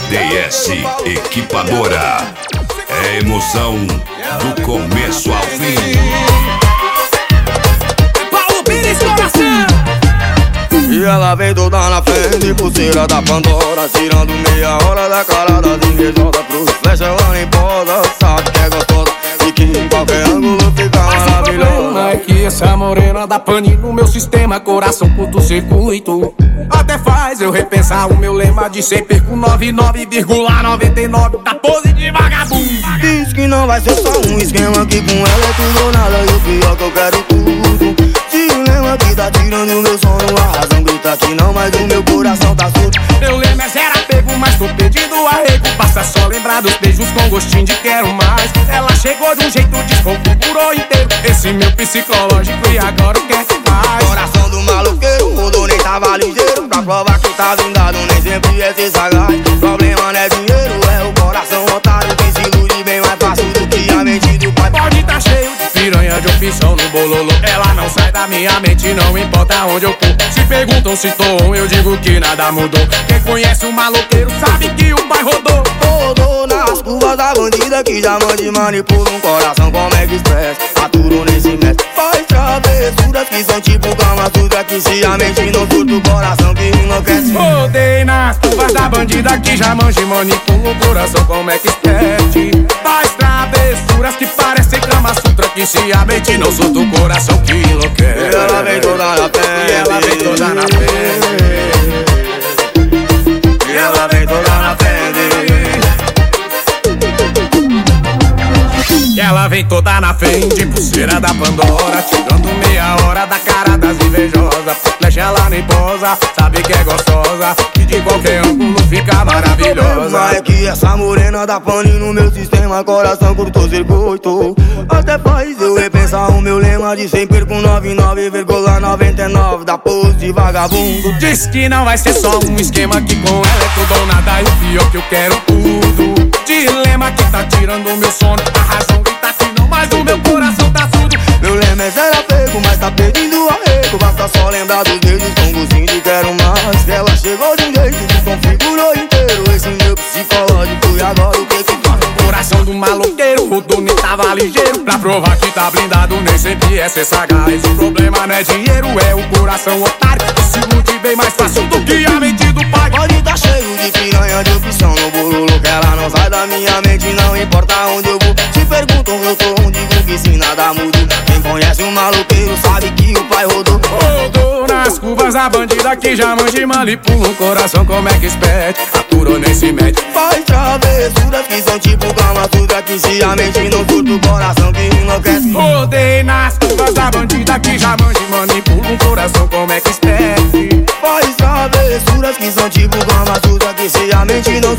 DS Equipadora. É emoção do começo ao fim. Paulo Pires, coração. E ela vem toda na frente, pulseira da Pandora, tirando meia hora da cara das invejosas. Cruz, flecha, ela nem posa, sabe que é gostosa e que em qualquer ângulo fica maravilhosa. O problema é que essa morena dá pane no meu sistema, coração curto-circuito. Até faz eu repensar o meu lema de sempre perco 99,99 da pose de vagabundo. Diz que não vai ser só um esquema, que com ela é tudo ou nada, e o pior que eu quero tudo. Dilema que tá tirando meu sono, a razão grita que não, mas o meu coração tá surdo. Meu lema é zero apego, mas tô pedindo arrego. Passa só lembrar dos beijos com gostinho de quero mais. Ela chegou de um jeito, desconfigurou inteiro esse meu psicológico e agora o que é que faz? Coração do maloqueiro, rodou nem tava ligeiro. Pra provar que tá blindado, nem sempre é ser sagaz. Problema não é dinheiro, é o coração otário que se ilude bem mais fácil do que a mente do pai. Pode tá cheio de piranha de opção no bololô. Ela não sai da minha mente, não importa onde eu for. Se perguntam se tô on, eu digo que nada mudou. Quem conhece o maloqueiro sabe que o pai rodou. Rodou nas curvas da bandida que já mande manipula um coração como Express. Aturo nem se mexe, faz travessuras que são tipo Kama Sutra, que se a mente não surta o coração que enlouquece. Rodei nas curvas da bandida que já manja e manipula o coração como Expert. Faz travessuras que parecem Kama Sutra, que se a mente não surta o coração que enlouquece. E ela vem toda na frente, e ela vem toda na frente. E ela vem toda na frente. Ela vem toda na frente, pulseira da Pandora, tirando meia hora da cara das invejosas. Flecha ela nem posa, sabe que é gostosa e de qualquer ângulo fica maravilhosa. É que essa morena dá pane no meu sistema, coração curto-circuito. Até faz eu repensar o meu lema de sempre com 99,99 da pose de vagabundo. Diz que não vai ser só um esquema, que com ela é tudo ou nada, e o pior que eu quero tudo. Dilema que tá tirando o meu sono, a razão grita que não, mas o meu coração tá surdo. Meu lema é zero apego, mas tá pedindo arrego. Basta só lembrar dos beijos com gostinho de quero mais. Ela chegou de um jeito, desconfigurou inteiro esse meu psicológico, e agora o que que faz? Coração do maloqueiro, rodou nem tava ligeiro. Pra provar que tá blindado, nem sempre é ser sagaz. O problema não é dinheiro, é o coração otário que se ilude bem mais fácil do que a mente do pai. Pode tá cheio de piranha de opção no bololo, que ela não sai da minha mente, não importa onde eu vou. Se perguntam eu tô onde, digo que se nada muda. Quem conhece o maloqueiro sabe que o pai rodou. Rodou nas curvas da bandida que já manja e manipula o coração como Expert. Aturou nem se mete, faz travessuras que são tipo Kama Sutra, que se a mente não surta o coração que enlouquece. Rodei nas curvas da bandida que já manja e manipula um coração como Expert. Faz travessuras que são tipo Kama Sutra, que se a mente não